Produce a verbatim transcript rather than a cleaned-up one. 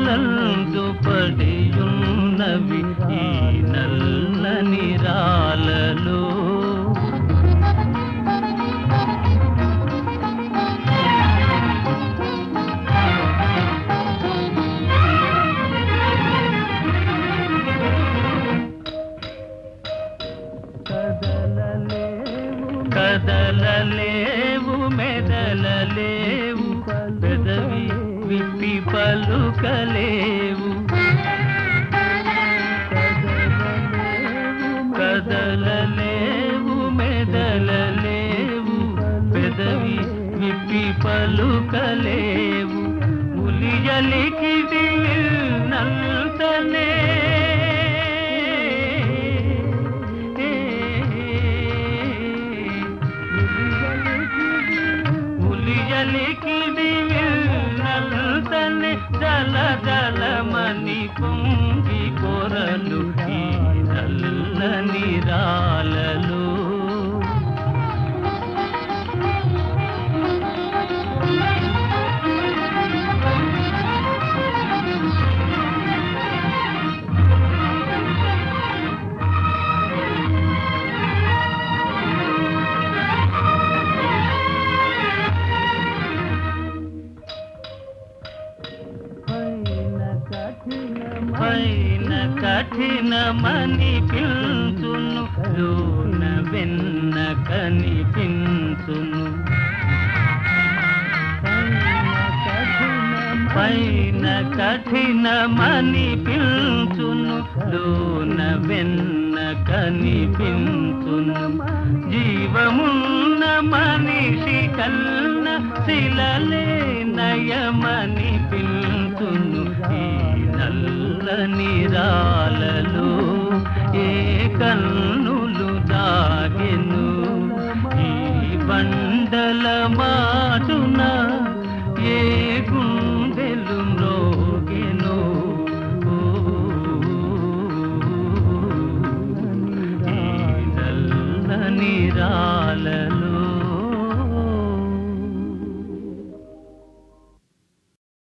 కలలందు పడియున్నవి ఈ నల్లని రాలలో. కదలలేవు మెదలలేవు పెదవి విప్పి పలుకలేవు. కదలలేవు మెదలలేవు పెదవి విప్పి పలుకలేవు. ఉలియలికి నంతనే నల్తనే జల జలమని పొంగి కొరలు ఈ నల్లని రాలలో. పైన కఠినమని పిలుచును లోన వెన్న కనిపించును. పైన కఠినమని పిలుచును లోన వెన్న కనిపించును. జీవమున్న మనిషి కన్న శిలలే నయమని పిలుచును ఈ నల్లని రాలలో. ఏ కన్నులు దాగెను ఈ బండల మాటున, ఏ